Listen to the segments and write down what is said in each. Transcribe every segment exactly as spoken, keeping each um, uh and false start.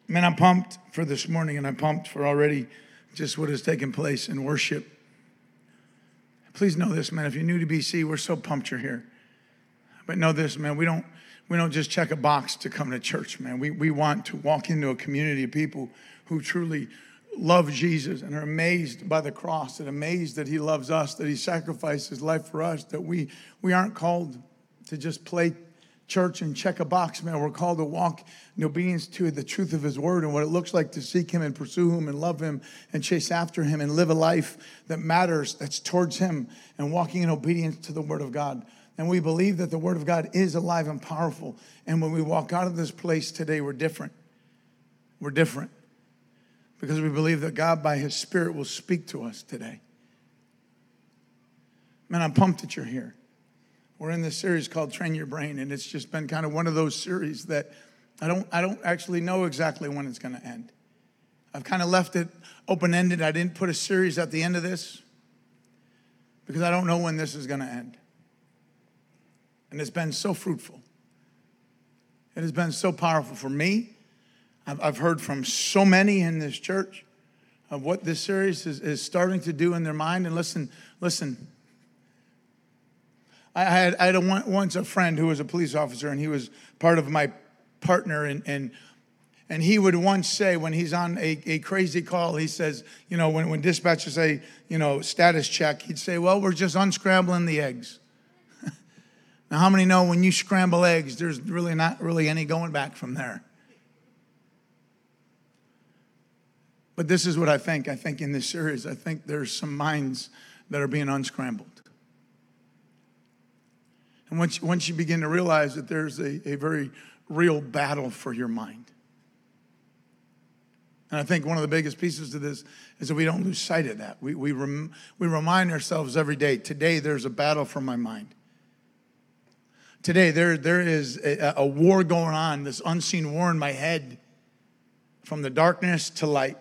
Man, I'm pumped for this morning, and I'm pumped for already just what has taken place in worship. Please know this, man. If you're new to B C, we're so pumped you're here. But know this, man. We don't we don't just check a box to come to church, man. We we want to walk into a community of people who truly love Jesus and are amazed by the cross and amazed that He loves us, that He sacrificed His life for us. That we we aren't called to just play church and check a box, man. We're called to walk in obedience to the truth of His word and what it looks like to seek Him and pursue Him and love Him and chase after Him and live a life that matters, that's towards Him, and walking in obedience to the word of God. And we believe that the word of God is alive and powerful. And when we walk out of this place today, we're different. We're different because we believe that God by His Spirit will speak to us today. Man, I'm pumped that you're here. We're in this series called Train Your Brain, and it's just been kind of one of those series that I don't I don't actually know exactly when it's going to end. I've kind of left it open-ended. I didn't put a series at the end of this because I don't know when this is going to end. And it's been so fruitful. It has been so powerful for me. I've, I've heard from so many in this church of what this series is, is starting to do in their mind. And listen, listen. I had, I had a, once a friend who was a police officer, and he was part of my partner. And, and, and he would once say when he's on a, a crazy call, he says, you know, when, when dispatchers say, you know, status check, he'd say, well, we're just unscrambling the eggs. Now, how many know when you scramble eggs, there's really not really any going back from there? But this is what I think. I think in this series, I think there's some minds that are being unscrambled. And once, once you begin to realize that there's a, a very real battle for your mind. And I think one of the biggest pieces to this is that we don't lose sight of that. We, we, rem, we remind ourselves every day, today there's a battle for my mind. Today there, there is a, a war going on, this unseen war in my head, from the darkness to light.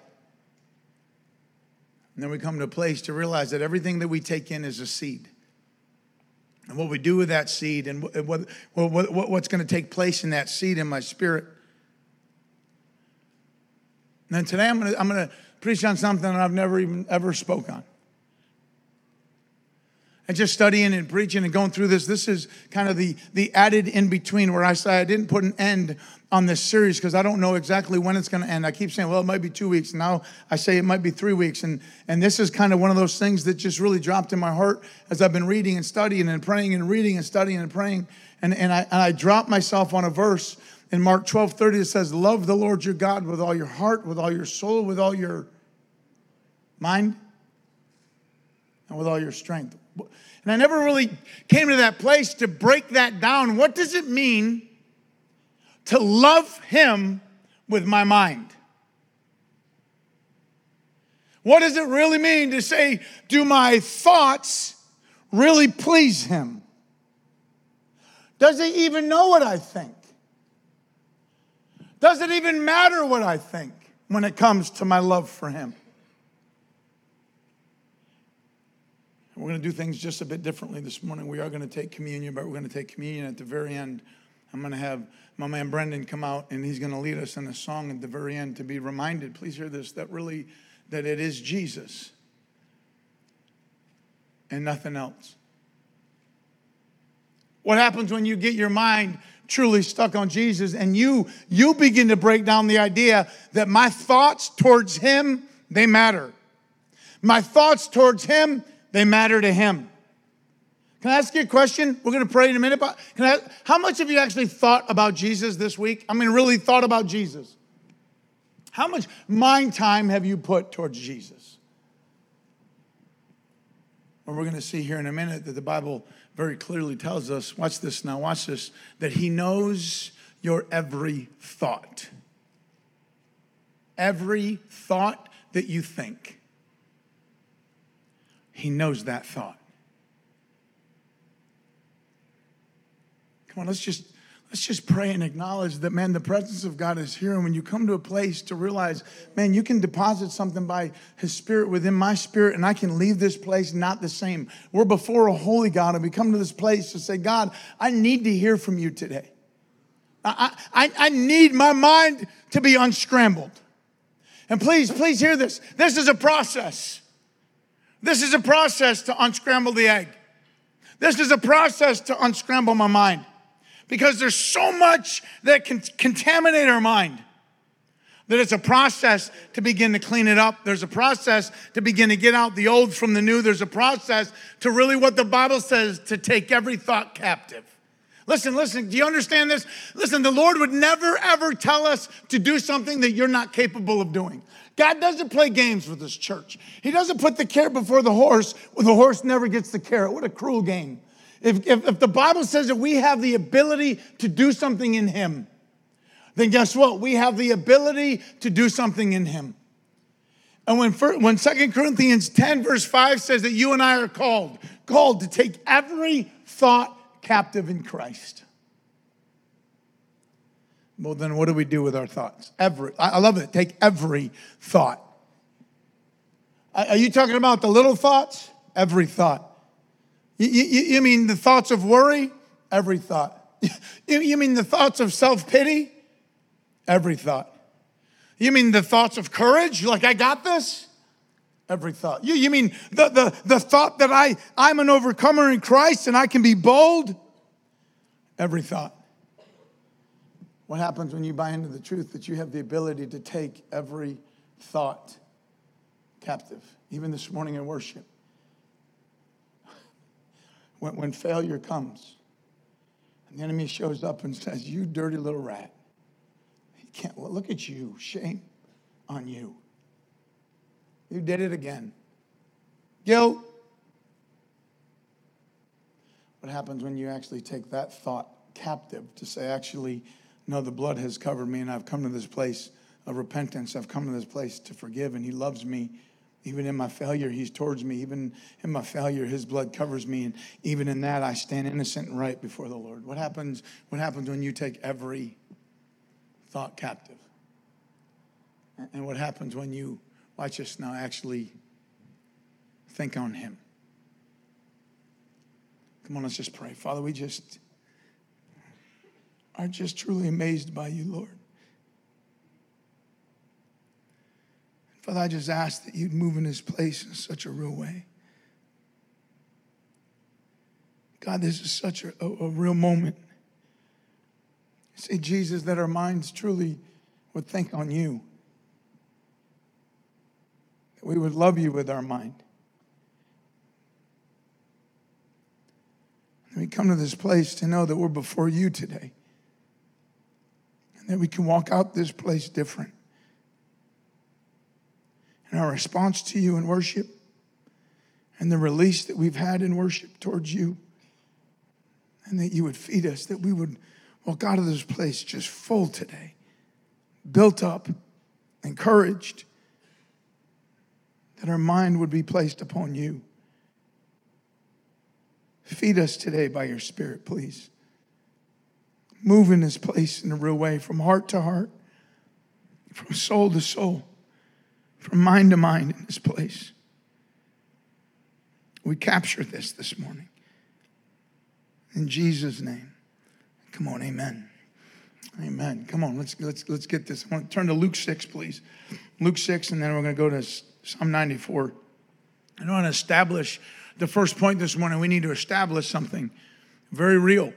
And then we come to a place to realize that everything that we take in is a seed. And what we do with that seed and what, what, what, what's going to take place in that seed in my spirit. And then today I'm going to, I'm going to preach on something that I've never even ever spoke on. And just studying and preaching and going through this, this is kind of the, the added in between where I say I didn't put an end on this series because I don't know exactly when it's going to end. I keep saying, well, it might be two weeks. Now I say it might be three weeks. And, and this is kind of one of those things that just really dropped in my heart as I've been reading and studying and praying and reading and studying and praying. And, and, I, and I dropped myself on a verse in Mark twelve thirty that says, love the Lord your God with all your heart, with all your soul, with all your mind, and with all your strength. And I never really came to that place to break that down. What does it mean to love Him with my mind? What does it really mean to say, do my thoughts really please Him? Does He even know what I think? Does it even matter what I think when it comes to my love for Him? We're going to do things just a bit differently this morning. We are going to take communion, but we're going to take communion at the very end. I'm going to have my man Brendan come out, and he's going to lead us in a song at the very end to be reminded, please hear this, that really, that it is Jesus and nothing else. What happens when you get your mind truly stuck on Jesus and you, you begin to break down the idea that my thoughts towards Him, they matter. My thoughts towards Him, they matter to Him. Can I ask you a question? We're going to pray in a minute. But can I, how much have you actually thought about Jesus this week? I mean, really thought about Jesus. How much mind time have you put towards Jesus? And we're going to see here in a minute that the Bible very clearly tells us, watch this now, watch this, that He knows your every thought. Every thought that you think. He knows that thought. Come on, let's just let's just pray and acknowledge that, man, the presence of God is here. And when you come to a place to realize, man, you can deposit something by His Spirit within my spirit, and I can leave this place not the same. We're before a holy God, and we come to this place to say, God, I need to hear from you today. I, I, I need my mind to be unscrambled. And please, please hear this. This is a process. This is a process to unscramble the egg. This is a process to unscramble my mind. Because there's so much that can contaminate our mind. That it's a process to begin to clean it up. There's a process to begin to get out the old from the new. There's a process to really what the Bible says, to take every thought captive. Listen, listen, do you understand this? Listen, the Lord would never, ever tell us to do something that you're not capable of doing. God doesn't play games with his church. He doesn't put the cart before the horse when the horse never gets the carrot. What a cruel game. If, if, if the Bible says that we have the ability to do something in him, then guess what? We have the ability to do something in him. And when, when Second Corinthians ten verse five says that you and I are called, called to take every thought captive in Christ. Well, then what do we do with our thoughts? Every, I love it. Take every thought. Are you talking about the little thoughts? Every thought. You, you, you mean the thoughts of worry? Every thought. You mean the thoughts of self-pity? Every thought. You mean the thoughts of courage? Like, I got this? Every thought. You, you mean the, the, the thought that I, I'm an overcomer in Christ and I can be bold? Every thought. What happens when you buy into the truth that you have the ability to take every thought captive? Even this morning in worship. When, when failure comes and the enemy shows up and says, you dirty little rat. He can't, look at you. Shame on you. You did it again. Guilt. What happens when you actually take that thought captive to say, actually, no, the blood has covered me and I've come to this place of repentance. I've come to this place to forgive and he loves me. Even in my failure, he's towards me. Even in my failure, his blood covers me. And even in that, I stand innocent and right before the Lord. What happens, what happens when you take every thought captive? And what happens when you, watch this now, actually think on him? Come on, let's just pray. Father, we just are just truly amazed by you, Lord. Father, I just ask that you'd move in this place in such a real way. God, this is such a, a, a real moment. Say, Jesus, that our minds truly would think on you. That we would love you with our mind. And we come to this place to know that we're before you today. And that we can walk out this place different. And our response to you in worship and the release that we've had in worship towards you, and that you would feed us, that we would walk out of this place just full today, built up, encouraged, that our mind would be placed upon you. Feed us today by your Spirit, please. Move in this place in a real way, from heart to heart, from soul to soul. From mind to mind in this place. We capture this this morning. In Jesus' name. Come on, amen. Amen. Come on, let's let's let's get this. I want to turn to Luke six, please. Luke six, and then we're going to go to Psalm ninety-four. I want to establish the first point this morning. We need to establish something very real.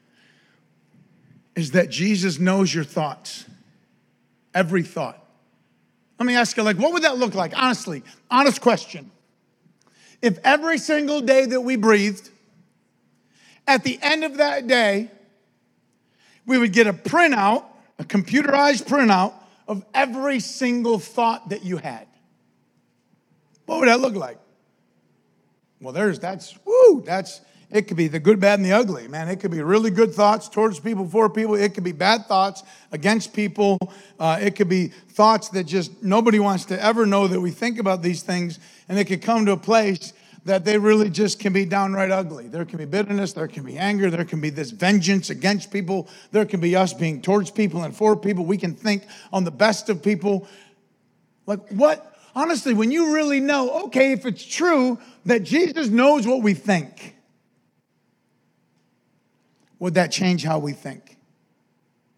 Is that Jesus knows your thoughts. Every thought. Let me ask you, like, what would that look like? Honestly, honest question. If every single day that we breathed, at the end of that day, we would get a printout, a computerized printout of every single thought that you had. What would that look like? Well, there's, that's, woo, that's, it could be the good, bad, and the ugly, man. It could be really good thoughts towards people, for people. It could be bad thoughts against people. Uh, it could be thoughts that just nobody wants to ever know that we think about these things. And it could come to a place that they really just can be downright ugly. There can be bitterness. There can be anger. There can be this vengeance against people. There can be us being towards people and for people. We can think on the best of people. Like what? Honestly, when you really know, okay, if it's true that Jesus knows what we think, would that change how we think?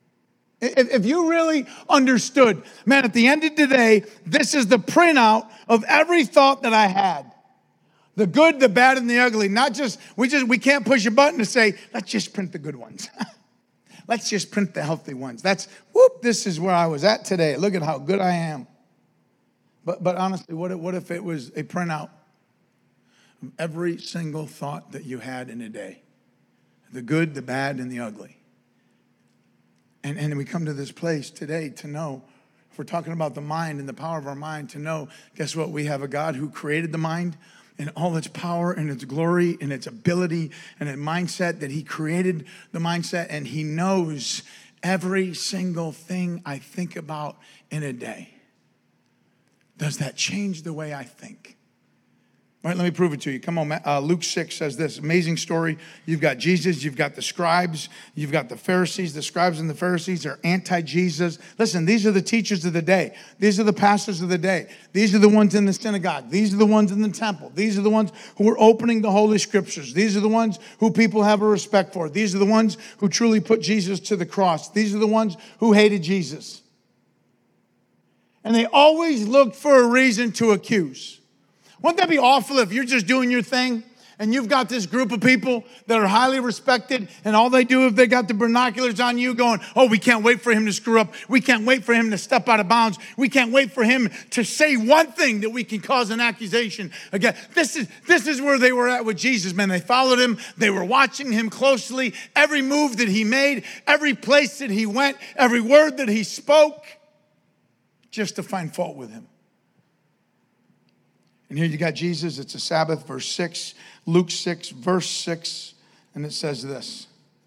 If, if you really understood, man, at the end of the day, this is the printout of every thought that I had. The good, the bad, and the ugly. Not just, we just, we can't push a button to say, let's just print the good ones. Let's just print the healthy ones. That's, whoop, this is where I was at today. Look at how good I am. But, but honestly, what if, what if it was a printout of every single thought that you had in a day? The good, the bad, and the ugly. And, and we come to this place today to know, if we're talking about the mind and the power of our mind, to know, guess what? We have a God who created the mind in all its power and its glory and its ability and its mindset, that he created the mindset, and he knows every single thing I think about in a day. Does that change the way I think? All right, let me prove it to you. Come on, uh, Luke six says this, amazing story. You've got Jesus, you've got the scribes, you've got the Pharisees. The scribes and the Pharisees are anti-Jesus. Listen, these are the teachers of the day. These are the pastors of the day. These are the ones in the synagogue. These are the ones in the temple. These are the ones who are opening the Holy Scriptures. These are the ones who people have a respect for. These are the ones who truly put Jesus to the cross. These are the ones who hated Jesus. And they always looked for a reason to accuse. Wouldn't that be awful if you're just doing your thing and you've got this group of people that are highly respected, and all they do is they got the binoculars on you going, oh, we can't wait for him to screw up. We can't wait for him to step out of bounds. We can't wait for him to say one thing that we can cause an accusation again. This is, this is where they were at with Jesus, man. They followed him. They were watching him closely. Every move that he made, every place that he went, every word that he spoke, just to find fault with him. And here you got Jesus. It's a Sabbath, verse six, Luke six, verse six, and it says this.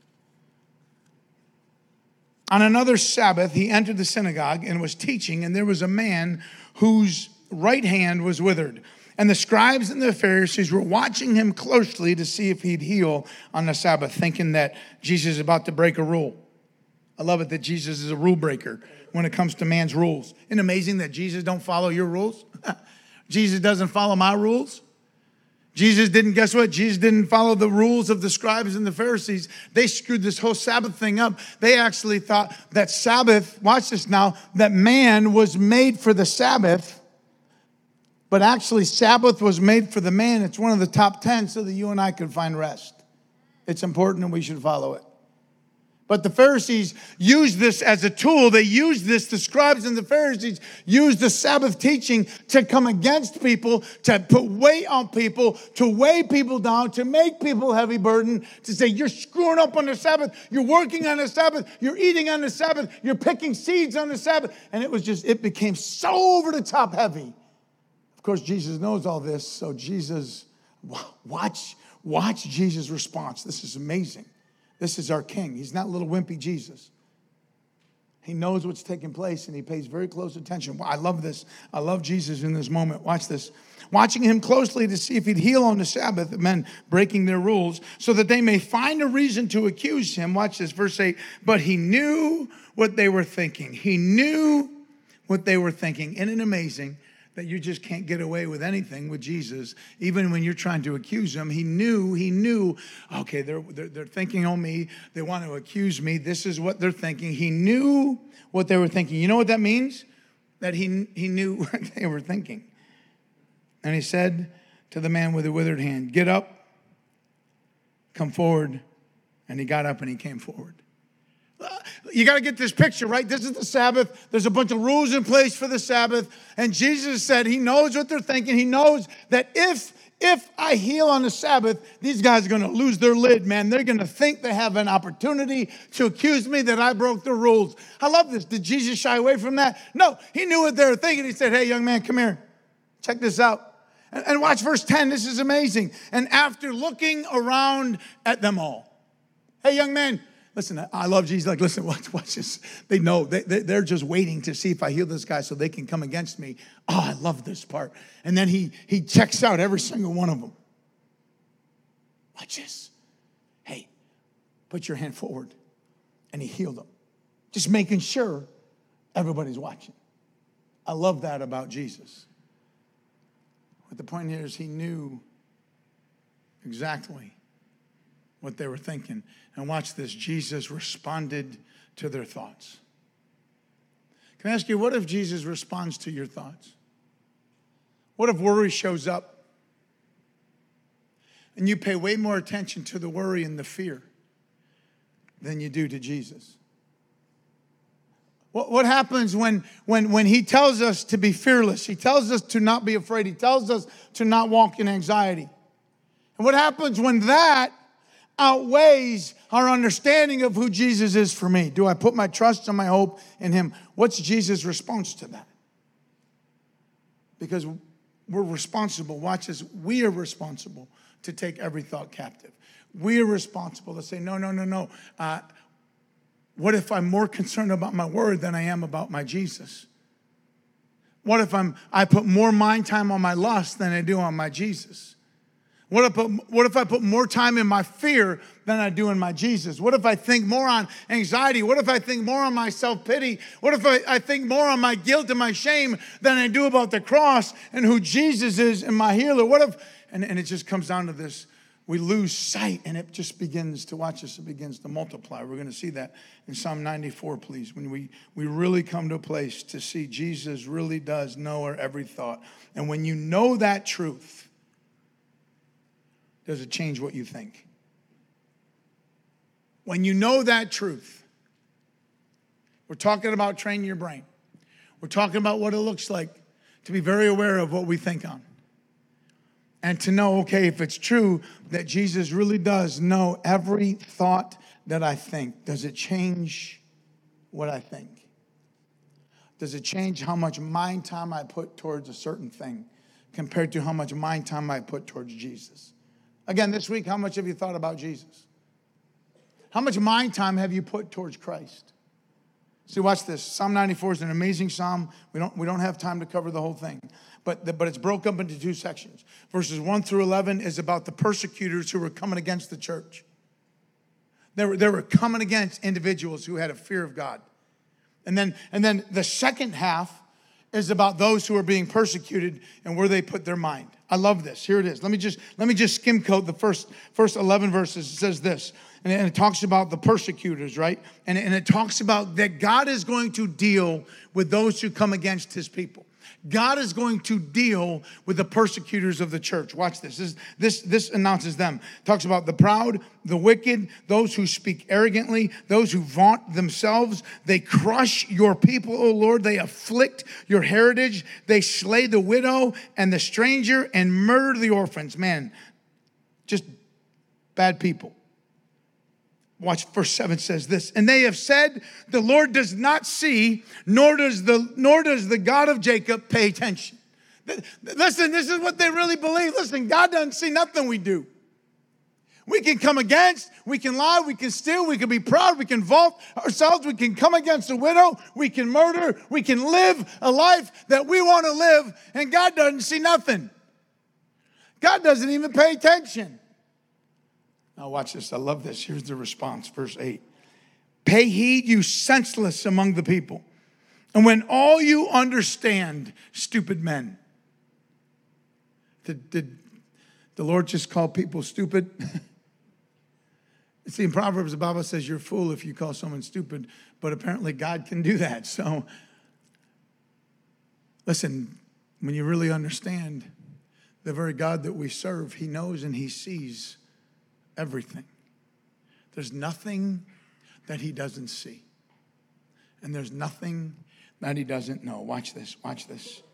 On another Sabbath, he entered the synagogue and was teaching, and there was a man whose right hand was withered. And the scribes and the Pharisees were watching him closely to see if he'd heal on the Sabbath, thinking that Jesus is about to break a rule. I love it that Jesus is a rule breaker when it comes to man's rules. Isn't it amazing that Jesus don't follow your rules? Jesus doesn't follow my rules. Jesus didn't, guess what? Jesus didn't follow the rules of the scribes and the Pharisees. They screwed this whole Sabbath thing up. They actually thought that Sabbath, watch this now, that man was made for the Sabbath, but actually Sabbath was made for the man. It's one of the top ten so that you and I could find rest. It's important and we should follow it. But the Pharisees used this as a tool. They used this, the scribes and the Pharisees used the Sabbath teaching to come against people, to put weight on people, to weigh people down, to make people heavy burden, to say, you're screwing up on the Sabbath, you're working on the Sabbath, you're eating on the Sabbath, you're picking seeds on the Sabbath. And it was just, it became so over the top heavy. Of course, Jesus knows all this, so Jesus, watch, watch Jesus' response. This is amazing. This is our king. He's not little wimpy Jesus. He knows what's taking place, and he pays very close attention. I love this. I love Jesus in this moment. Watch this. Watching him closely to see if he'd heal on the Sabbath, the men breaking their rules, so that they may find a reason to accuse him. Watch this, verse eight. But he knew what they were thinking. He knew what they were thinking. Isn't it amazing that you just can't get away with anything with Jesus, even when you're trying to accuse him? He knew, he knew, okay, they're, they're, they're thinking on me. They want to accuse me. This is what they're thinking. He knew what they were thinking. You know what that means? That he, he knew what they were thinking. And he said to the man with the withered hand, get up, come forward. And he got up and he came forward. You got to get this picture, right? This is the Sabbath. There's a bunch of rules in place for the Sabbath. And Jesus said he knows what they're thinking. He knows that if, if I heal on the Sabbath, these guys are going to lose their lid, man. They're going to think they have an opportunity to accuse me that I broke the rules. I love this. Did Jesus shy away from that? No, he knew what they were thinking. He said, hey, young man, come here. Check this out. And, and watch verse ten. This is amazing. And after looking around at them all, hey, young man, listen, I love Jesus. Like, listen, watch, watch this. They know. They, they, they're just waiting to see if I heal this guy so they can come against me. Oh, I love this part. And then he, he checks out every single one of them. Watch this. Hey, put your hand forward. And he healed them. Just making sure everybody's watching. I love that about Jesus. But the point here is he knew exactly what they were thinking. And watch this. Jesus responded to their thoughts. Can I ask you, what if Jesus responds to your thoughts? What if worry shows up and you pay way more attention to the worry and the fear than you do to Jesus? What, what happens when, when, when he tells us to be fearless? He tells us to not be afraid. He tells us to not walk in anxiety. And what happens when that outweighs our understanding of who Jesus is for me? Do I put my trust and my hope in him? What's Jesus' response to that? Because we're responsible. Watch this. We are responsible to take every thought captive. We are responsible to say, no, no, no, no. Uh, what if I'm more concerned about my word than I am about my Jesus? What if I'm I put more mind time on my lust than I do on my Jesus? What if, what if I put more time in my fear than I do in my Jesus? What if I think more on anxiety? What if I think more on my self-pity? What if I, I think more on my guilt and my shame than I do about the cross and who Jesus is and my healer? What if, and, and it just comes down to this, we lose sight and it just begins to, watch this, it begins to multiply. We're going to see that in Psalm ninety-four, please. When we, we really come to a place to see Jesus really does know our every thought. And when you know that truth, does it change what you think? When you know that truth, we're talking about training your brain. We're talking about what it looks like to be very aware of what we think on. And to know, okay, if it's true that Jesus really does know every thought that I think, does it change what I think? Does it change how much mind time I put towards a certain thing compared to how much mind time I put towards Jesus? Again, this week, how much have you thought about Jesus? How much mind time have you put towards Christ? See, watch this. Psalm ninety-four is an amazing psalm. We don't, we don't have time to cover the whole thing. But, the, but it's broke up into two sections. Verses one through eleven is about the persecutors who were coming against the church. They were, they were coming against individuals who had a fear of God. And then, and then the second half is about those who are being persecuted and where they put their mind. I love this. Here it is. Let me just let me just skim coat the first first eleven verses. It says this, and it, and it talks about the persecutors, right? And, and it talks about that God is going to deal with those who come against his people. God is going to deal with the persecutors of the church. Watch this. This, this, this announces them. It talks about the proud, the wicked, those who speak arrogantly, those who vaunt themselves. They crush your people, O Lord. They afflict your heritage. They slay the widow and the stranger and murder the orphans. Man, just bad people. Watch, verse seven says this, and they have said, the Lord does not see, nor does the nor does the God of Jacob pay attention. Listen, this is what they really believe. Listen, God doesn't see nothing we do. We can come against, we can lie, we can steal, we can be proud, we can vault ourselves, we can come against a widow, we can murder, we can live a life that we want to live, and God doesn't see nothing. God doesn't even pay attention. Now watch this. I love this. Here's the response. Verse eight. Pay heed, you senseless among the people. And when all you understand, stupid men. Did, did the Lord just call people stupid? See, in Proverbs, the Bible says you're a fool if you call someone stupid. But apparently God can do that. So listen, when you really understand the very God that we serve, he knows and he sees everything. There's nothing that he doesn't see. And there's nothing that he doesn't know. Watch this, watch this.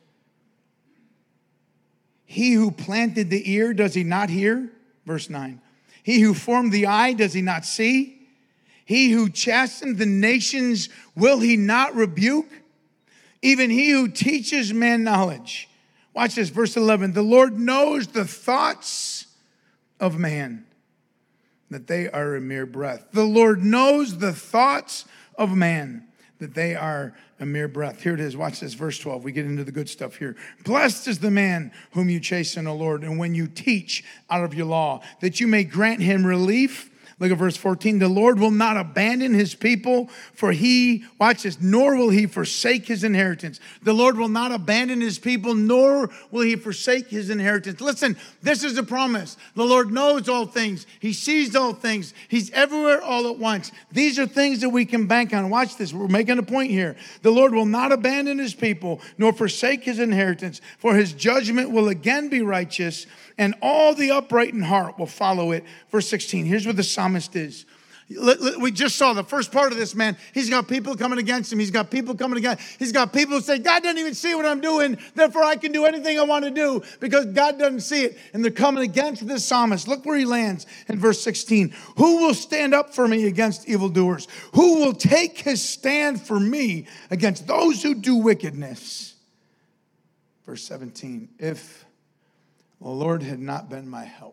He who planted the ear, does he not hear? Verse nine. He who formed the eye, does he not see? He who chastened the nations, will he not rebuke? Even he who teaches man knowledge. Watch this, verse eleven. The Lord knows the thoughts of man, that they are a mere breath. The Lord knows the thoughts of man, that they are a mere breath. Here it is. Watch this, verse twelve. We get into the good stuff here. Blessed is the man whom you chasten, O Lord, and when you teach out of your law, that you may grant him relief, Look at verse fourteen. The Lord will not abandon his people, for he, watch this, nor will he forsake his inheritance. The Lord will not abandon his people, nor will he forsake his inheritance. Listen, this is a promise. The Lord knows all things. He sees all things. He's everywhere all at once. These are things that we can bank on. Watch this. We're making a point here. The Lord will not abandon his people, nor forsake his inheritance, for his judgment will again be righteous, and all the upright in heart will follow it. Verse sixteen, here's what the psalmist is. We just saw the first part of this man. He's got people coming against him. He's got people coming against. He's got people who say, God doesn't even see what I'm doing. Therefore, I can do anything I want to do because God doesn't see it. And they're coming against this psalmist. Look where he lands in verse sixteen. Who will stand up for me against evildoers? Who will take his stand for me against those who do wickedness? Verse seventeen. If the Lord had not been my help.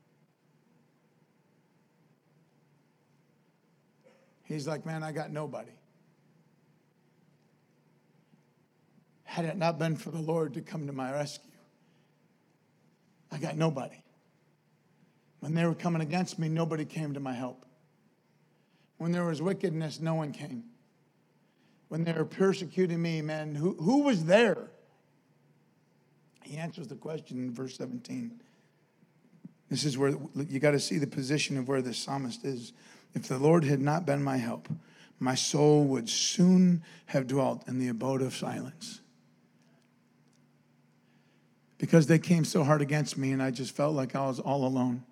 He's like, man, I got nobody. Had it not been for the Lord to come to my rescue, I got nobody. When they were coming against me, nobody came to my help. When there was wickedness, no one came. When they were persecuting me, man, who, who was there? He answers the question in verse seventeen. This is where you got to see the position of where the psalmist is. If the Lord had not been my help, my soul would soon have dwelt in the abode of silence. Because they came so hard against me and I just felt like I was all alone.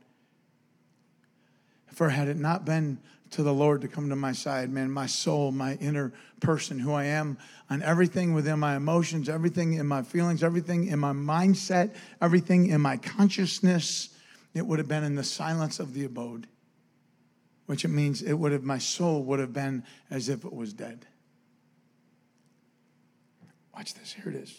For had it not been to the Lord to come to my side, man, my soul, my inner person, who I am, on everything within my emotions, everything in my feelings, everything in my mindset, everything in my consciousness, it would have been in the silence of the abode. Which it means it would have, my soul would have been as if it was dead. Watch this, here it is.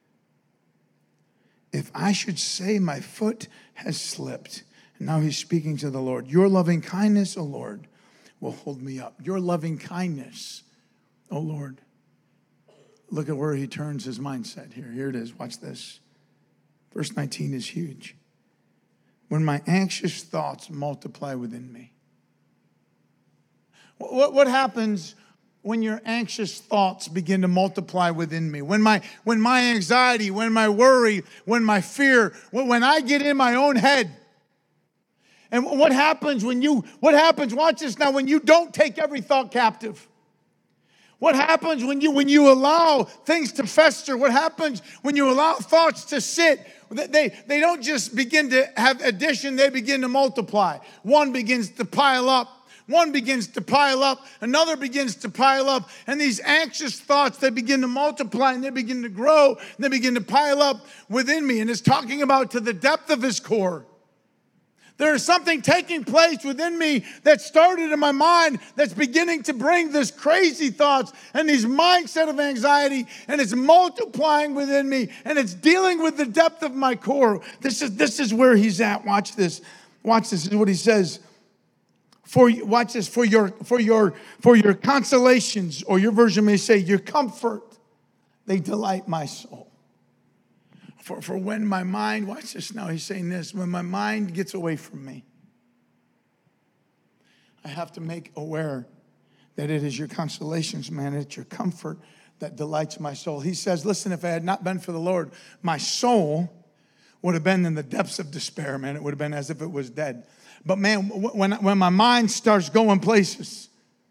If I should say my foot has slipped, and now he's speaking to the Lord, your loving kindness, O Lord, will hold me up. Your loving kindness, O Lord. Look at where he turns his mindset here. Here it is, watch this. Verse nineteen is huge. When my anxious thoughts multiply within me. What, what happens when your anxious thoughts begin to multiply within me? When my, when my anxiety, when my worry, when my fear, when, when I get in my own head. And what happens when you, what happens, watch this now, when you don't take every thought captive? What happens when you, when you allow things to fester? What happens when you allow thoughts to sit? They, they don't just begin to have addition, they begin to multiply. One begins to pile up. One begins to pile up, another begins to pile up, and these anxious thoughts, they begin to multiply and they begin to grow, and they begin to pile up within me. And it's talking about to the depth of his core. There is something taking place within me that started in my mind that's beginning to bring this crazy thoughts and these mindset of anxiety, and it's multiplying within me, and it's dealing with the depth of my core. This is, this is where he's at. Watch this. Watch this. This is what he says. For watch this, for your for your for your consolations, or your version may say your comfort, they delight my soul. For, for when my mind, watch this now, he's saying this, when my mind gets away from me, I have to make aware that it is your consolations, man, it's your comfort that delights my soul. He says, listen, if it had not been for the Lord, my soul would have been in the depths of despair, man. It would have been as if it was dead. But man, when, when my mind starts going places,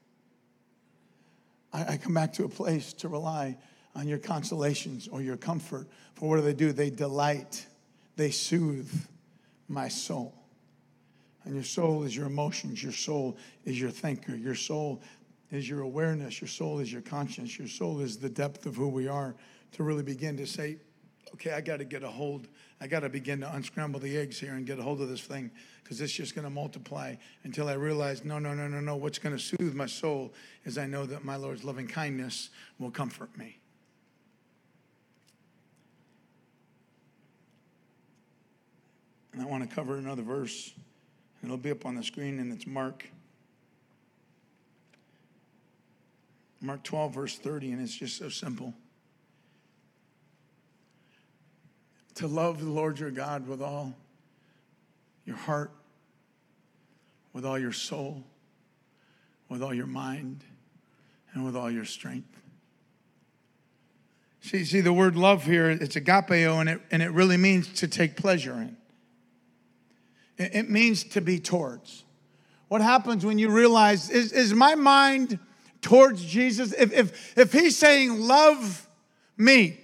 I, I come back to a place to rely on your consolations or your comfort. For what do they do? They delight. They soothe my soul. And your soul is your emotions. Your soul is your thinker. Your soul is your awareness. Your soul is your conscience. Your soul is the depth of who we are, to really begin to say, okay, I got to get a hold. I got to begin to unscramble the eggs here and get a hold of this thing, because it's just going to multiply until I realize, no, no, no, no, no. What's going to soothe my soul is I know that my Lord's loving kindness will comfort me. And I want to cover another verse. It'll be up on the screen, and it's Mark. Mark twelve, verse thirty, and it's just so simple. To love the Lord your God with all your heart, with all your soul, with all your mind, and with all your strength. See, see the word love here, it's agapeo, and it, and it really means to take pleasure in. It, it means to be towards. What happens when you realize, is, is my mind towards Jesus? If, if, if he's saying, love me,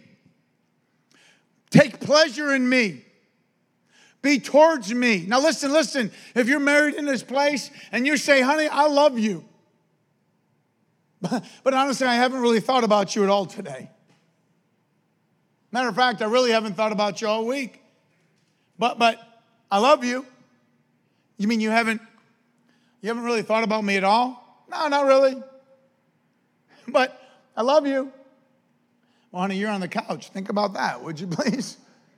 take pleasure in me, be towards me. Now listen, listen, if you're married in this place and you say, honey, I love you, but, but honestly, I haven't really thought about you at all today. Matter of fact, I really haven't thought about you all week. But but I love you. You mean you haven't you haven't really thought about me at all? No, not really. But I love you. Well, honey, you're on the couch. Think about that, would you please?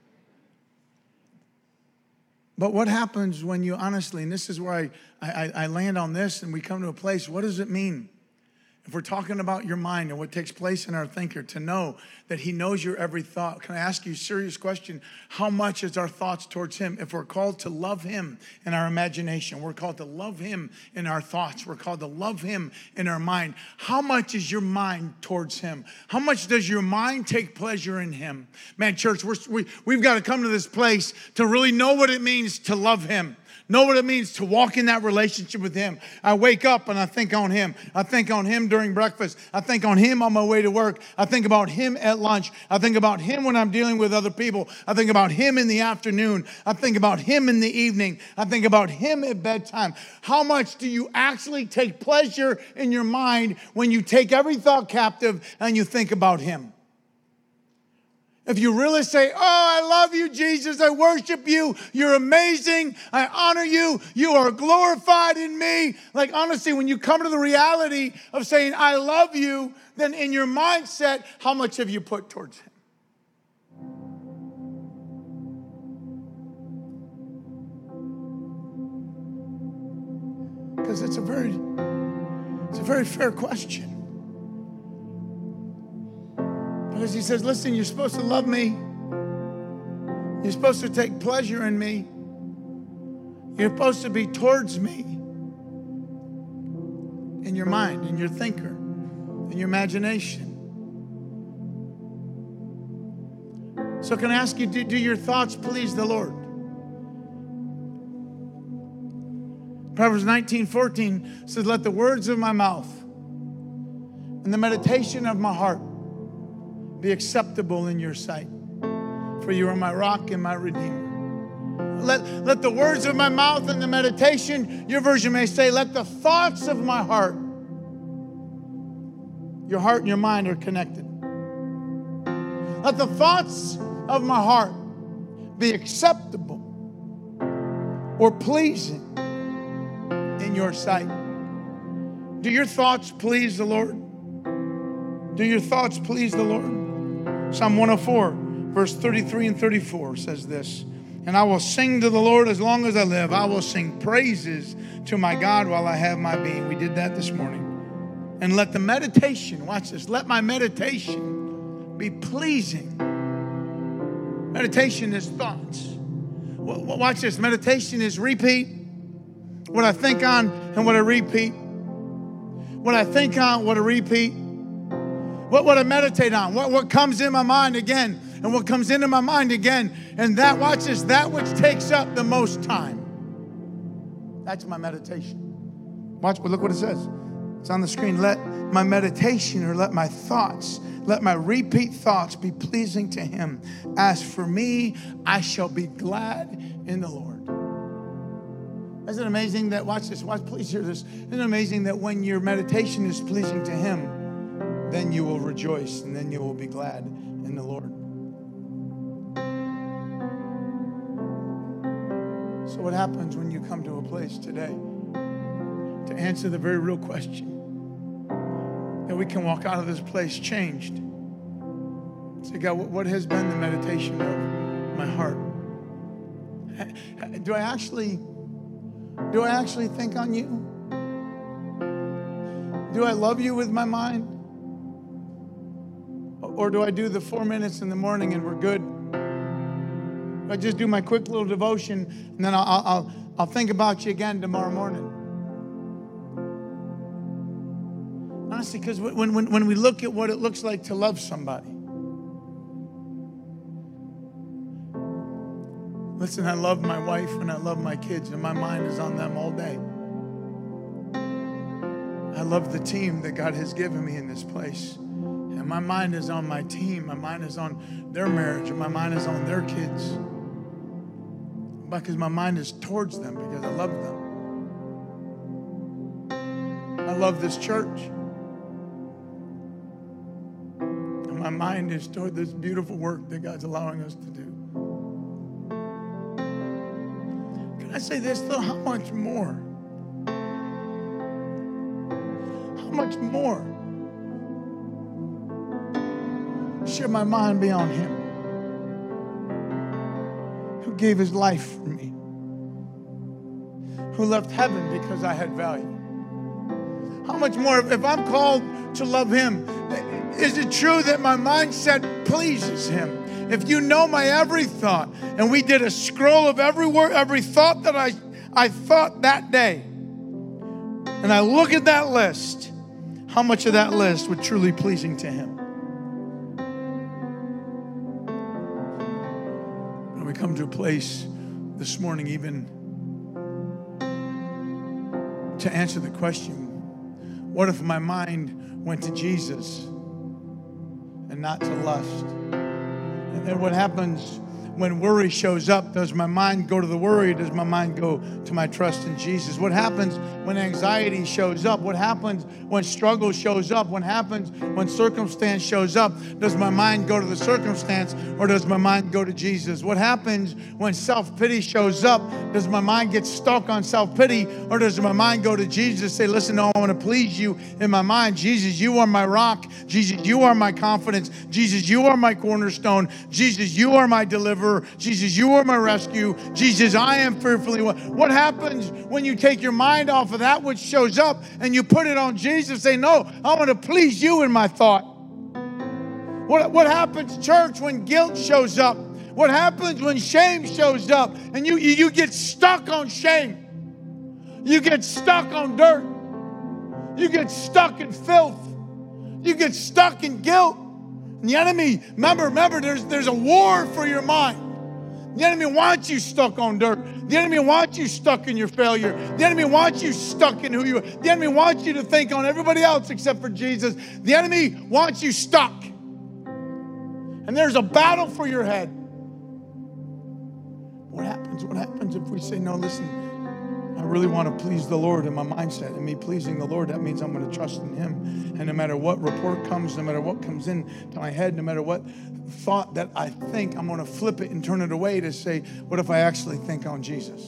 But what happens when you honestly, and this is where I, I, I land on this and we come to a place, what does it mean? If we're talking about your mind and what takes place in our thinker, to know that he knows your every thought. Can I ask you a serious question? How much is our thoughts towards him? If we're called to love him in our imagination, we're called to love him in our thoughts, we're called to love him in our mind. How much is your mind towards him? How much does your mind take pleasure in him? Man, church, we're, we, we've got to come to this place to really know what it means to love him. Know what it means to walk in that relationship with him. I wake up and I think on him. I think on him during breakfast. I think on him on my way to work. I think about him at lunch. I think about him when I'm dealing with other people. I think about him in the afternoon. I think about him in the evening. I think about him at bedtime. How much do you actually take pleasure in your mind when you take every thought captive and you think about him? If you really say, oh, I love you, Jesus. I worship you. You're amazing. I honor you. You are glorified in me. Like, honestly, when you come to the reality of saying, I love you, then in your mindset, how much have you put towards him? Because it's a very, it's a very fair question. Because he says, listen, you're supposed to love me. You're supposed to take pleasure in me. You're supposed to be towards me in your mind, in your thinker, in your imagination. So can I ask you, do, do your thoughts please the Lord? Proverbs nineteen fourteen says, let the words of my mouth and the meditation of my heart be acceptable in your sight, for you are my rock and my redeemer. Let, let the words of my mouth and the meditation, your version may say, let the thoughts of my heart, your heart and your mind are connected. Let the thoughts of my heart be acceptable or pleasing in your sight. Do your thoughts please the Lord? Do your thoughts please the Lord? Psalm one oh four, verse thirty-three and thirty-four says this, and I will sing to the Lord as long as I live. I will sing praises to my God while I have my being. We did that this morning. And let the meditation, watch this, let my meditation be pleasing. Meditation is thoughts. Watch this, meditation is repeat. What I think on and what I repeat. What I think on, what I repeat. What would I meditate on? What, what comes in my mind again? And what comes into my mind again? And that, watch this, that which takes up the most time. That's my meditation. Watch, look what it says. It's on the screen. Let my meditation, or let my thoughts, let my repeat thoughts be pleasing to him. As for me, I shall be glad in the Lord. Isn't it amazing that, watch this, watch, please hear this. Isn't it amazing that when your meditation is pleasing to him, then you will rejoice, and then you will be glad in the Lord. So what happens when you come to a place today to answer the very real question, that we can walk out of this place changed? Say, God, what has been the meditation of my heart? Do I actually, do I actually think on you? Do I love you with my mind? Or do I do the four minutes in the morning and we're good? I just do my quick little devotion and then I'll, I'll, I'll think about you again tomorrow morning. Honestly, because when, when, when we look at what it looks like to love somebody. Listen, I love my wife and I love my kids, and my mind is on them all day. I love the team that God has given me in this place. And my mind is on my team. My mind is on their marriage, and my mind is on their kids. Because my mind is towards them, because I love them. I love this church. And my mind is toward this beautiful work that God's allowing us to do. Can I say this though? How much more? How much more should my mind be on Him, who gave His life for me, who left heaven because I had value? How much more, if I'm called to love Him, is it true that my mindset pleases Him? If you know my every thought, and we did a scroll of every word, every thought that I, I thought that day, and I look at that list, how much of that list was truly pleasing to Him? When we come to a place this morning, even to answer the question, what if my mind went to Jesus and not to lust? And then what happens when worry shows up? Does my mind go to the worry? Does my mind go to my trust in Jesus? What happens when anxiety shows up? What happens when struggle shows up? What happens when circumstance shows up? Does my mind go to the circumstance, or does my mind go to Jesus? What happens when self-pity shows up? Does my mind get stuck on self-pity, or does my mind go to Jesus? Say, listen, no, I want to please you in my mind. Jesus, you are my rock. Jesus, you are my confidence. Jesus, you are my cornerstone. Jesus, you are my deliverer. Jesus, you are my rescue. Jesus, I am fearfully. What happens when you take your mind off of that which shows up and you put it on Jesus? Say, no, I want to please you in my thought. What, what happens, church, when guilt shows up? What happens when shame shows up and you, you, you get stuck on shame? You get stuck on dirt. You get stuck in filth. You get stuck in guilt. And the enemy, remember, remember, there's, there's a war for your mind. The enemy wants you stuck on dirt. The enemy wants you stuck in your failure. The enemy wants you stuck in who you are. The enemy wants you to think on everybody else except for Jesus. The enemy wants you stuck. And there's a battle for your head. What happens? What happens if we say, no, listen, I really want to please the Lord in my mindset. And me pleasing the Lord, that means I'm going to trust in Him. And no matter what report comes, no matter what comes in to my head, no matter what thought that I think, I'm going to flip it and turn it away to say, what if I actually think on Jesus?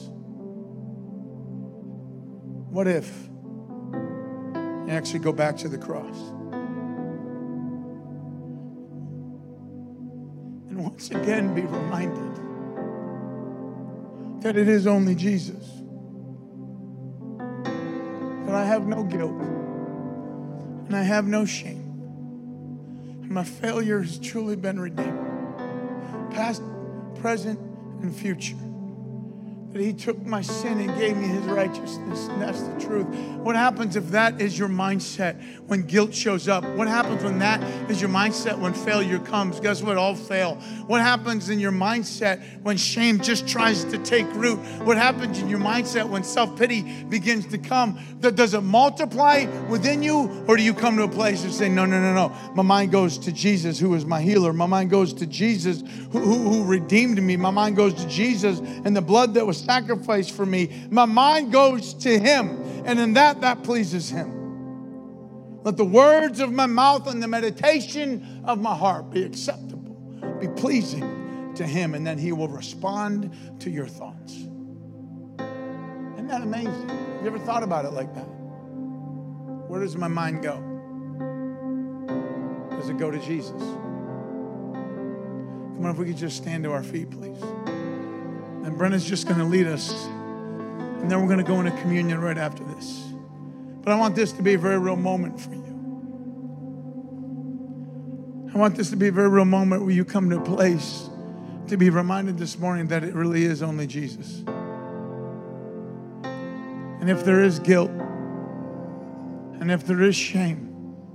What if I actually go back to the cross? And once again be reminded that it is only Jesus. That I have no guilt, and I have no shame, and my failure has truly been redeemed, past, present, and future. That He took my sin and gave me His righteousness, and that's the truth. What happens if that is your mindset when guilt shows up? What happens when that is your mindset when failure comes? Guess what? All fail. What happens in your mindset when shame just tries to take root? What happens in your mindset when self-pity begins to come? Does it multiply within you, or do you come to a place and say, no, no, no, no. My mind goes to Jesus, who is my healer. My mind goes to Jesus, who, who, who redeemed me. My mind goes to Jesus and the blood that was sacrificed for me. My mind goes to Him, and in that, that pleases Him. Let the words of my mouth and the meditation of my heart be acceptable, be pleasing to Him, and then He will respond to your thoughts. Isn't that amazing? Have you ever thought about it like that? Where does my mind go? Does it go to Jesus? Come on, if we could just stand to our feet, please. And Brenna's just going to lead us. And then we're going to go into communion right after this. But I want this to be a very real moment for you. I want this to be a very real moment where you come to a place to be reminded this morning that it really is only Jesus. And if there is guilt, and if there is shame,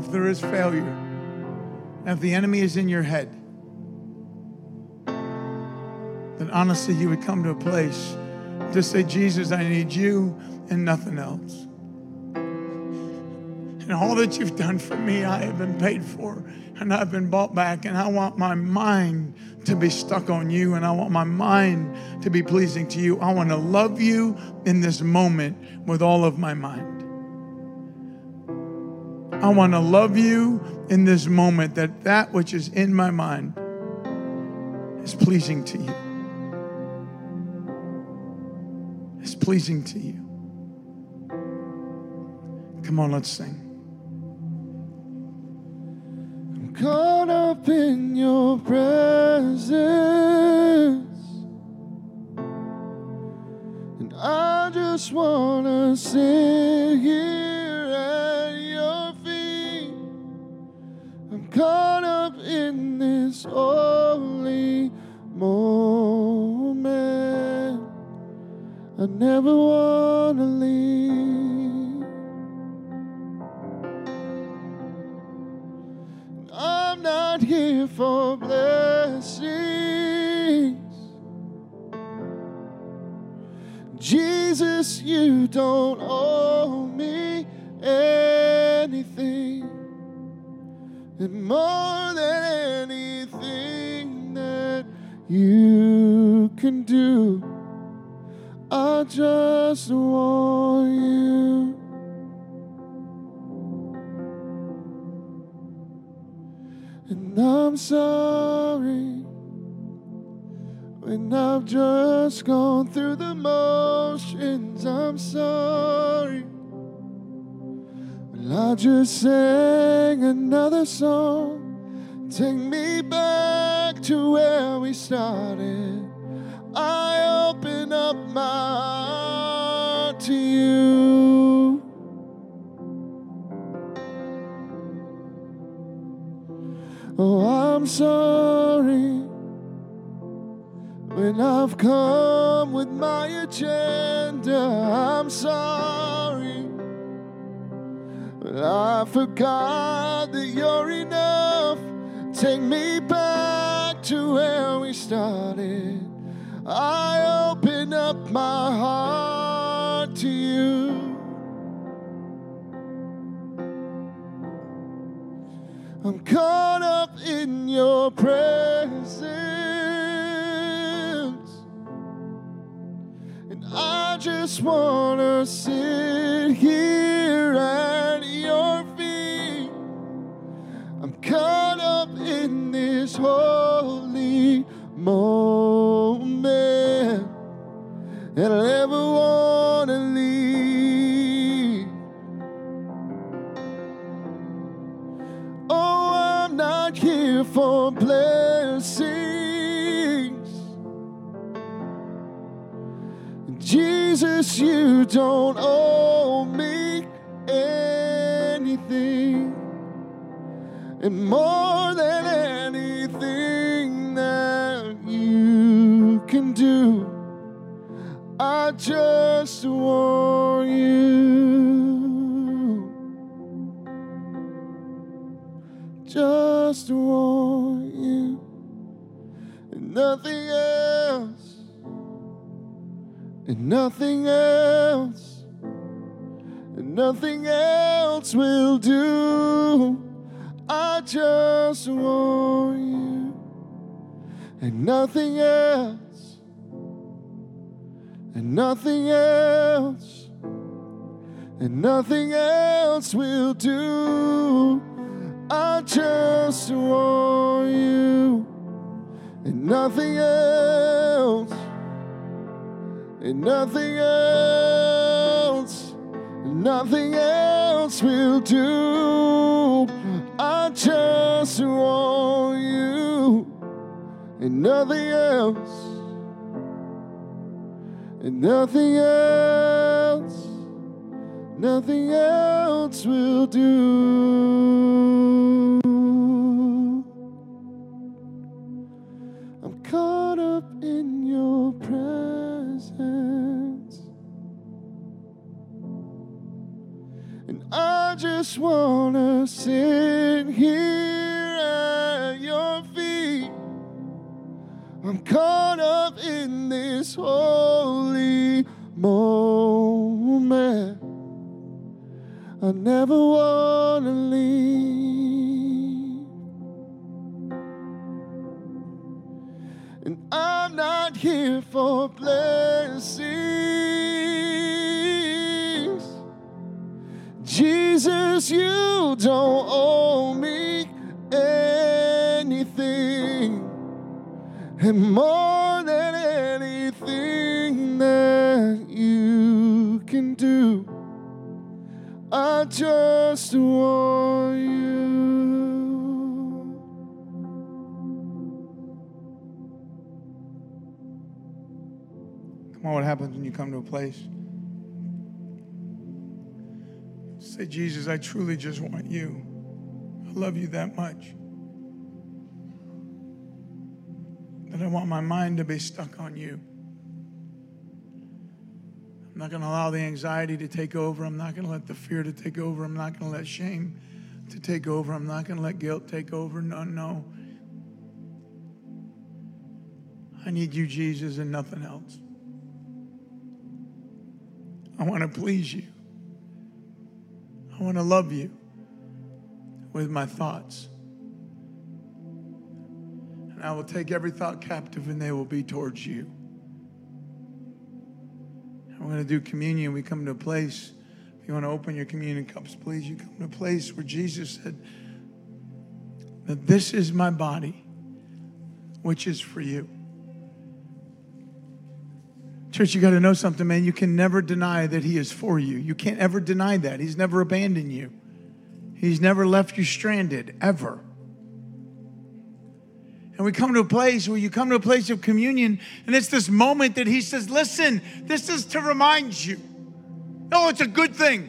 if there is failure, and if the enemy is in your head, then honestly you would come to a place to say, Jesus, I need you and nothing else. And all that you've done for me, I have been paid for, and I've been bought back, and I want my mind to be stuck on you, and I want my mind to be pleasing to you. I want to love you in this moment with all of my mind. I want to love you in this moment, that that which is in my mind is pleasing to you. It's pleasing to you. Come on, let's sing. I'm caught up in your presence, and I just want to sit here at your feet. I'm caught up in this holy moment. I never want to leave. I'm not here for blessings. Jesus, you don't owe me anything. And more than anything that you can do, I just want you. And I'm sorry when I've just gone through the motions. I'm sorry when I just sang another song. Take me back to where we started. I open up my heart to you. Oh, I'm sorry when I've come with my agenda. I'm sorry when I forgot that you're enough. Take me back to where we started. I open up my heart to you. I'm caught up in your presence, and I just want to sit here at your feet. I'm caught up in this holy moment, and I never want to leave. Oh, I'm not here for blessings. Jesus, you don't owe me anything. And more than anything that you can do, I just want you. Just want you. And nothing else. And nothing else. And nothing else will do. I just want you, and nothing else, and nothing else, and nothing else will do. I just want you, and nothing else, and nothing else, and nothing else will do. I just want you, and nothing else, and nothing else, nothing else will do. I'm caught up in your presence, and I just wanna just sit here at your feet. I'm caught up in this holy moment. I never want to leave. And I'm not here for blessings. Jesus, you don't owe me anything. And more than anything that you can do, I just want you. Come on, what happens when you come to a place? Say, Jesus, I truly just want you. I love you that much. That I want my mind to be stuck on you. I'm not going to allow the anxiety to take over. I'm not going to let the fear to take over. I'm not going to let shame to take over. I'm not going to let guilt take over. No, no. I need you, Jesus, and nothing else. I want to please you. I want to love you with my thoughts. And I will take every thought captive, and they will be towards you. We're going to do communion. We come to a place, if you want to open your communion cups, please, you come to a place where Jesus said that this is my body, which is for you. Church, you got to know something, man. You can never deny that he is for you. You can't ever deny that. He's never abandoned you. He's never left you stranded, ever. And we come to a place where you come to a place of communion, and it's this moment that he says, listen, this is to remind you. No, it's a good thing.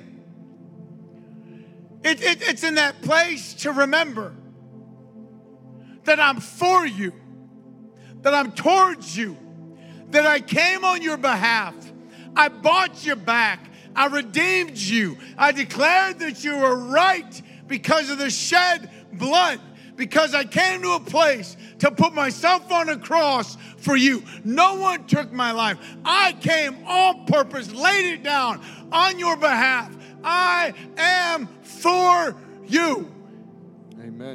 It, it, it's in that place to remember that I'm for you, that I'm towards you, that I came on your behalf. I bought you back. I redeemed you. I declared that you were right because of the shed blood. Because I came to a place to put myself on a cross for you. No one took my life. I came on purpose, laid it down on your behalf. I am for you. Amen.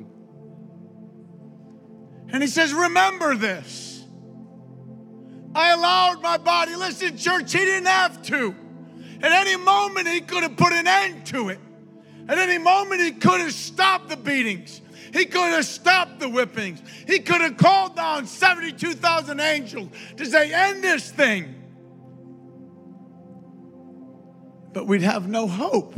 And he says, remember this. I allowed my body. Listen, church, he didn't have to. At any moment, he could have put an end to it. At any moment, he could have stopped the beatings. He could have stopped the whippings. He could have called down seventy-two thousand angels to say, end this thing. But we'd have no hope.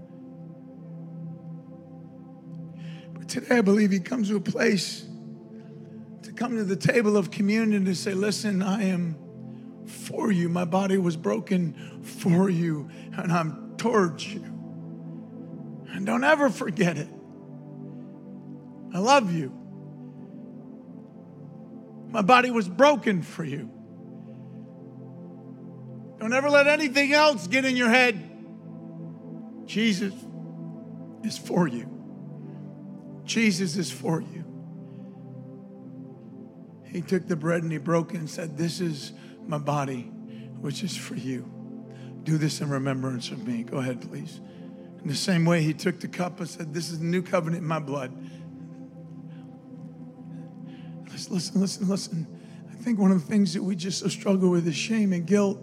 But today I believe he comes to a place to come to the table of communion to say, listen, I am for you. My body was broken for you, and I'm towards you. And don't ever forget it. I love you. My body was broken for you. Don't ever let anything else get in your head. Jesus is for you. Jesus is for you. He took the bread and he broke it and said, this is my body, which is for you. Do this in remembrance of me. Go ahead, please. In the same way, he took the cup and said, this is the new covenant in my blood. Listen, listen, listen. I think one of the things that we just so struggle with is shame and guilt.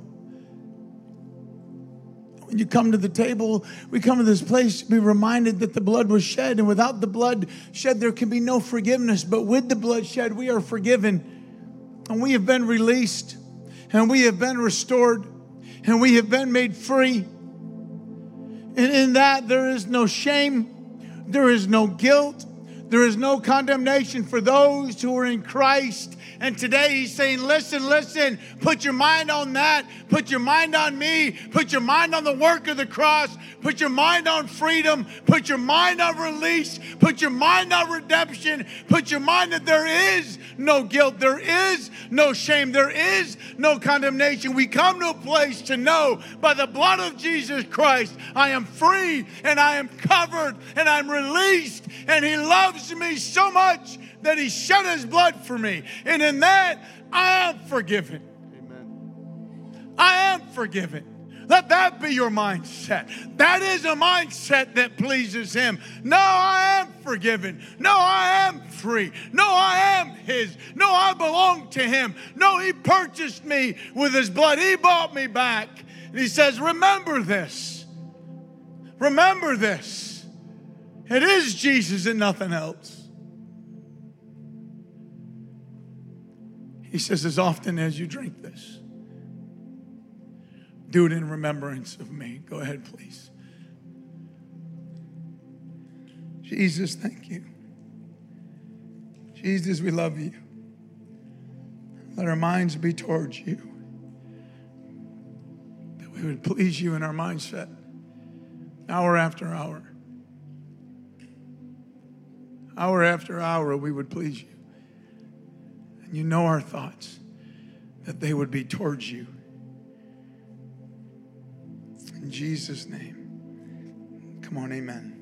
When you come to the table, we come to this place to be reminded that the blood was shed, and without the blood shed, there can be no forgiveness. But with the blood shed, we are forgiven, and we have been released, and we have been restored, and we have been made free. And in that, there is no shame, there is no guilt. There is no condemnation for those who are in Christ. And today he's saying, listen, listen, put your mind on that. Put your mind on me. Put your mind on the work of the cross. Put your mind on freedom. Put your mind on release. Put your mind on redemption. Put your mind that there is no guilt. There is no shame. There is no condemnation. We come to a place to know by the blood of Jesus Christ, I am free and I am covered and I'm released, and He loves me so much that He shed His blood for me. And in that, I am forgiven. Amen. I am forgiven. Let that be your mindset. That is a mindset that pleases Him. No, I am forgiven. No, I am free. No, I am His. No, I belong to Him. No, He purchased me with His blood. He bought me back. And He says, remember this. Remember this. It is Jesus and nothing else. He says, as often as you drink this, do it in remembrance of me. Go ahead, please. Jesus, thank you. Jesus, we love you. Let our minds be towards you. That we would please you in our mindset, hour after hour. Hour after hour, we would please you. And you know our thoughts, that they would be towards you. In Jesus' name. Come on, amen.